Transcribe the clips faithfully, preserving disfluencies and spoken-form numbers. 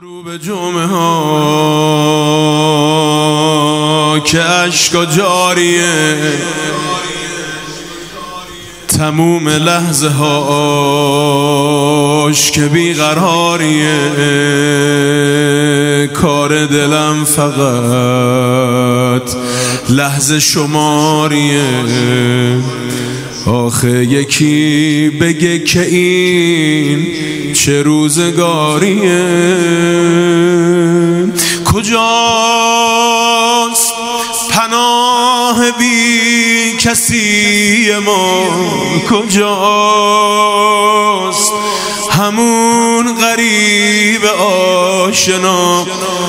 غروب جمعه ها که اشکا جاریه، تموم لحظه هاش که بیقراریه، کار دلم فقط لحظه شماریه. آخه یکی بگه که این چه روزگاریه، کجاست پناه بی کسی ما، کجاست همون غریب آشنا،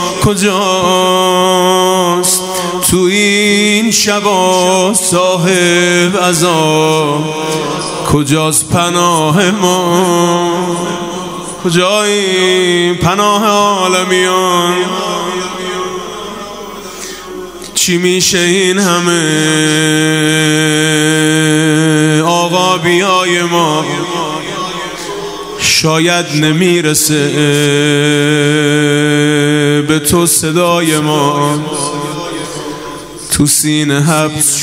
کجاست تو این شبا صاحب عذاب، کجاست پناه ما، کجایی پناه عالمیان؟ چی میشه این همه آقا بیای ما؟ شاید نمیرسه به تو صدای ما، تو سینه حبس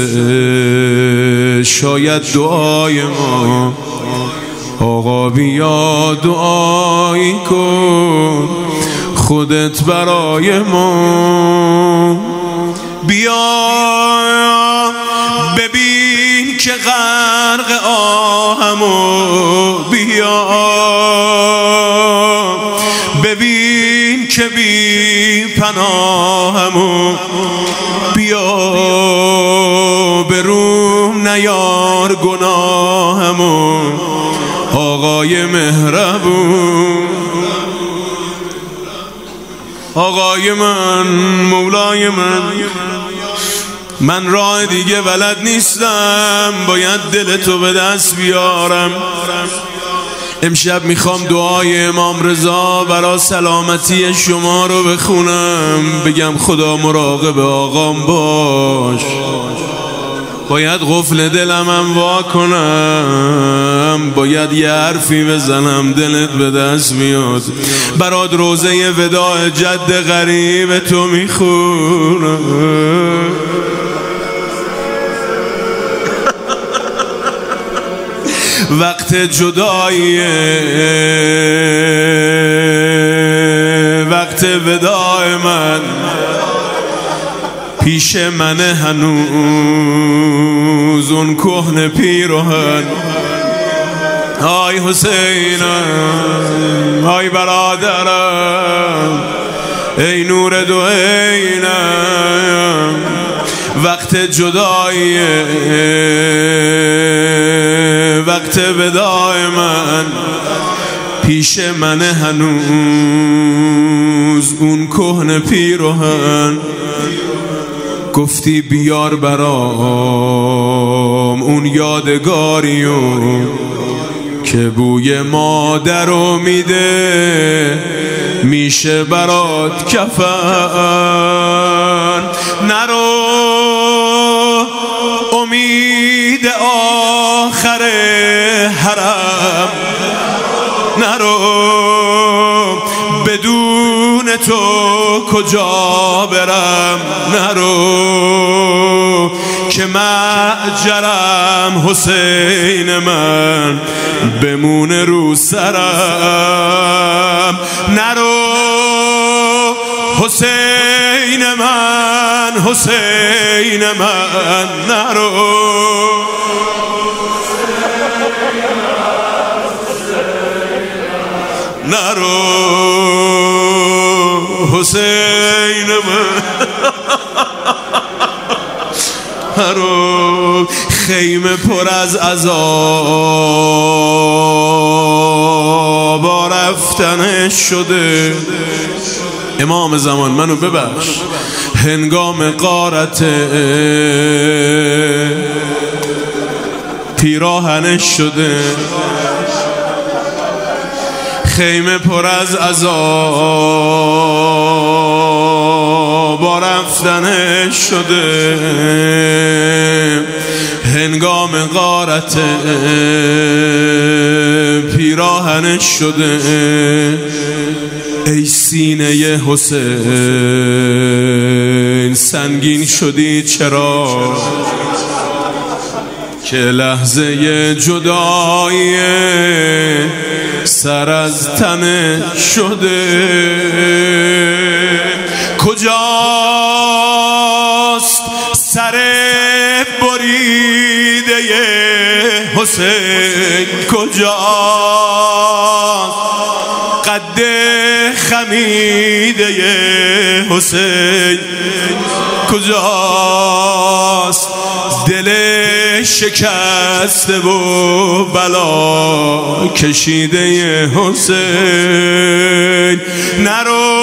شده شاید دعای ما. آقا بیا دعایی کن خودت برای ما، بیا ببین که غرق آهمو، بیا ببین که بی پناهمو، بیا به روم نیار گناهمو، آقای مهربون، آقای من، مولای من. من راه دیگه بلد نیستم، باید دل تو به دست بیارم. امشب میخوام دعای امام رضا برای سلامتی شما رو بخونم، بگم خدا مراقب آقام باش. باید قفل دلم هم وا کنم، باید یه حرفی بزنم دلت به دست میاد. برات روزه وداع جد غریب تو میخونم. وقت جداییه، وقت وداع من، پیش من هنوز اون کهنه پیرهن. آی حسینم، آی برادرم، ای نور دو عینم. وقت جداییه، وقت وداع من، پیش من هنوز اون کهنه پیرهن. گفتی بیار برام اون یادگاریو که بوی مادرو میده، میشه برات کفن. نرو امید آخر حرم، نرو بدون تو کجا برم، نرو که معجرم حسین من بمونه رو سرم. نرو حسین من، حسین من، نرو نرو حسین من، نرو. خیمه پر از عذاب رفتنش شده. امام زمان منو ببخش، هنگام غارت پیراهنش شده. خیمه پر از عذاب رفتنش شده. هنگام غارت پیراهنش شده. ای سینه حسین سنگین شدی چرا که لحظه جدایی سر از تن شده کجاست سر بریده حسین کجاست قد خمیده حسین کجاست دل شکسته و بلا کشیده حسین نرو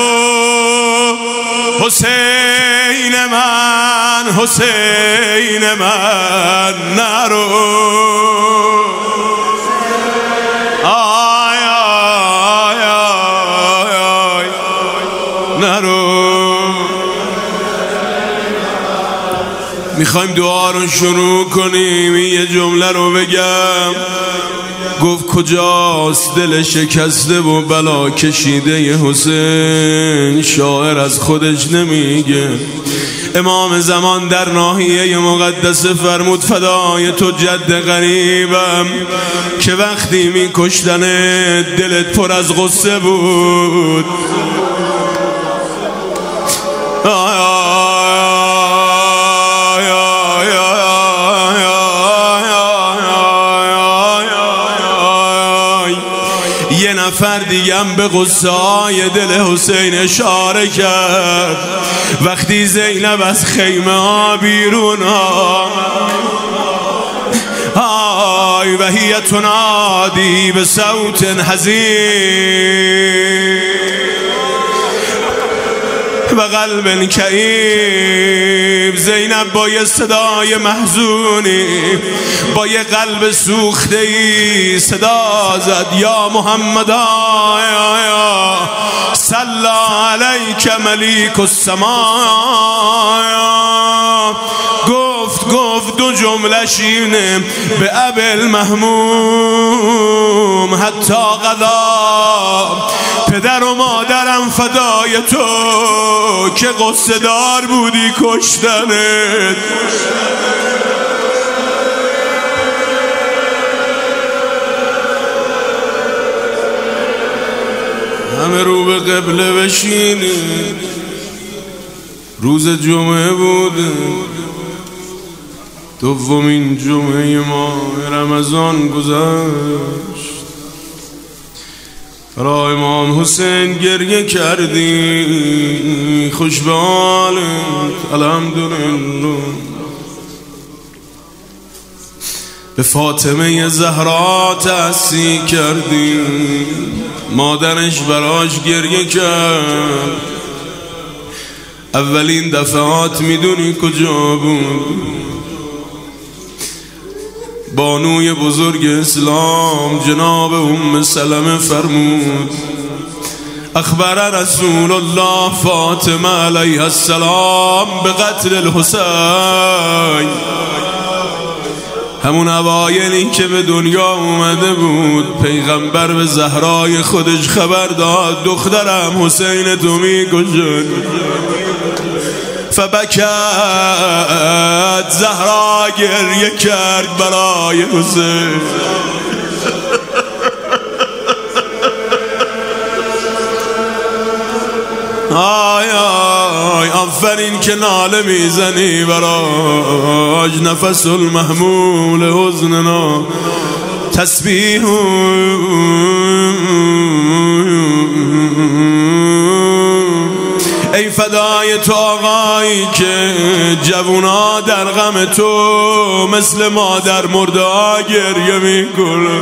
حسین من حسین من نرو آی آی آی آی نرو میخوایم دعا رو شروع کنیم یه جمله رو بگم گفت کجاست دل شکسته و بلا کشیده حسین شاعر از خودش نمیگه امام زمان در ناحیه مقدس فرمود فدای تو جد غریبم که وقتی میکشتن دلت پر از غصه بود یه نفر دیگم به غصه های دل حسین اشاره کرد وقتی زینب از خیمه ها بیرون ها آی و هی تنادی به صوت حزین و قلب کئیب زینب با یه صدای محزونی با یه قلب سوخته ای صدا زد یا محمد آیا صلی علیک ملیک السماء گفت گفت دو جمله شینه به ابل محموم حتی قضا پدر و مادرم فدای تو که قصه دار بودی کشتنت همه رو به قبله بشینید روز جمعه بود دومین جمعه ماه رمضان گذشت برای امام حسین گریه کردی خوش به حالت الحمدلله به فاطمه زهرا تأسی کردی مادرش براش گریه کرد اولین دفعات میدونی کجا بود بانوی بزرگ اسلام جناب ام سلمه فرمود اخبر رسول الله فاطمه علیه السلام به قتل الحسین همون اوایلی که به دنیا اومده بود پیغمبر به زهرای خودش خبر داد دخترم حسین تو میکشن فبکت زهرا گریه کرد برای حسین آی آی آفرین که ناله میزنی براش نفس المحمول حزننا تسبیح ای فدای تو آقایی که جوونا در غم تو مثل مادر مرده گریه میکنه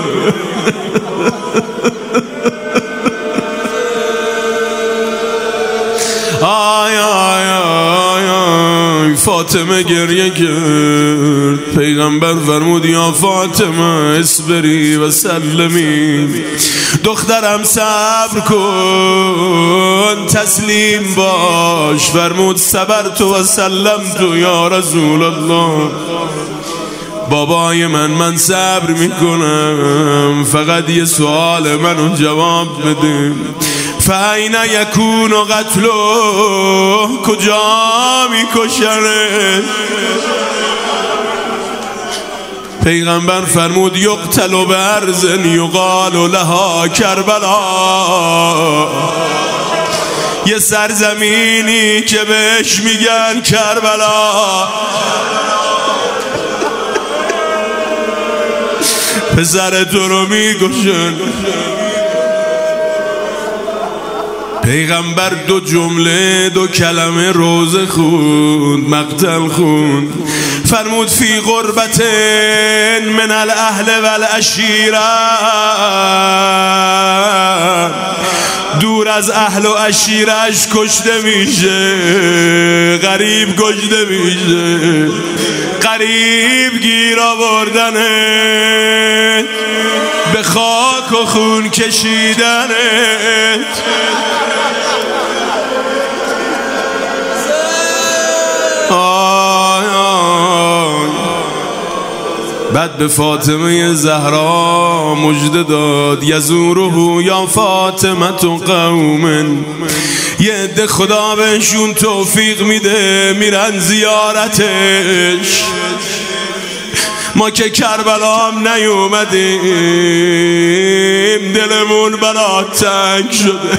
آی آی آی آی فاطمه گریه کرد پیغمبر فرمود یا فاطمه اصبری و سلمی دخترم صبر کن تسلیم باش فرمود صبرت و سلمت یا رسول الله بابای من من صبر میکنم فقط یه سوال منو جواب بده فاین یکون و قتلو، کجا میکشنه؟ پیغمبر فرمود یقتل بارض یقال لها کربلا، یه سرزمینی که بهش میگن کربلا. پسر تو رو میکشن. پیغمبر دو جمله دو کلمه روزه خوند، مقتل خوند. فرمود فی غربت من الاهل والعشیره، دور از اهل و عشیرش کشته میشه، غریب کشته میشه، غریب گیر آوردنه، به خاک و خون کشیدنه. آی آی. بعد به فاطمه زهرا مژده داد یزوره یا فاطمه تو قوم، یه عده خدا بهشون توفیق میده میرن زیارتش. ما که کربلا هم نیومدیم، دلمون برا تنگ شده.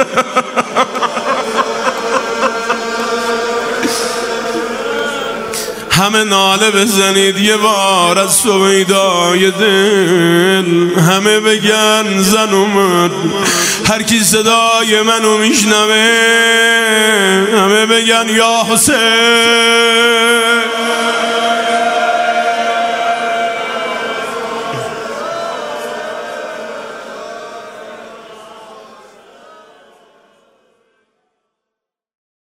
همه ناله بزنید یه بار از سویدای دل، همه بگن زن اومد. هر کی صدای منو میشنوه همه بگن یا حسین.